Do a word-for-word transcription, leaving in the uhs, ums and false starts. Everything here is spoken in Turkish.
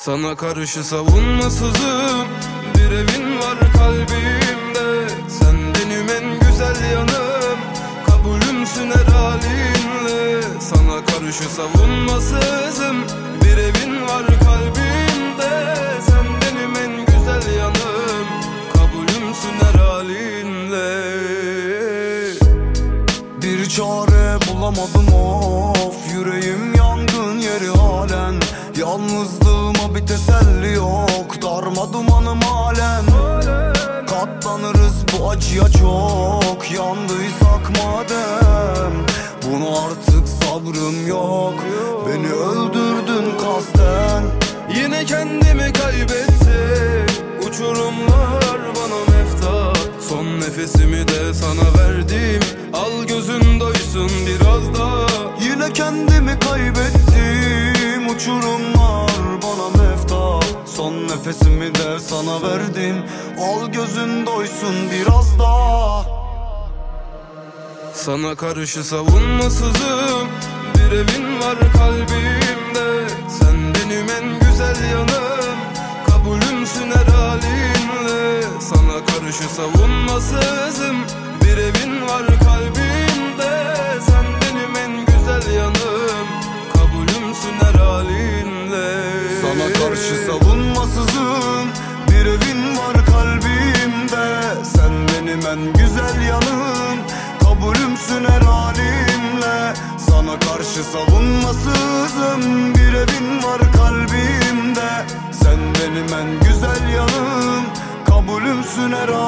Sana karşı savunmasızım. Bir evin var kalbimde, sen benim en güzel yanım. Kabulümsün her halinle. Sana karşı savunmasızım. Bir evin var kalbimde, sen benim en güzel yanım. Kabulümsün her halinle. Bir çare bulamadım of, yüreğim yangın yeri halen. Yalnızlığıma bir teselli yok, darma dumanım halen. Katlanırız bu acıya çok, yandıysak madem. Bunu artık sabrım yok, beni öldürdün kasten. Yine kendimi kaybettim, uçurumlar bana mefta. Son nefesimi de sana verdim, al gözün doysun biraz daha. Yine kendimi kaybettim, uçurumlar bana mefta. Son nefesimi de sana verdim, al gözün doysun biraz daha. Sana karşı savunmasızım. Bir evin var kalbimde, sen benim en güzel yanım. Kabulümsün her halinle. Sana karşı savunmasızım. Bir evin var kalbimde, sen benim en güzel yanım. Kabulümsün her halinle. Sana karşı savunmasızım. Bir evin var kalbimde, sen benim en güzel yanım. Kabulümsün her halimle. Sana karşı savunmasızım. Bir evin var kalbimde, sen benim en güzel yanım. Kabulümsün her halimle.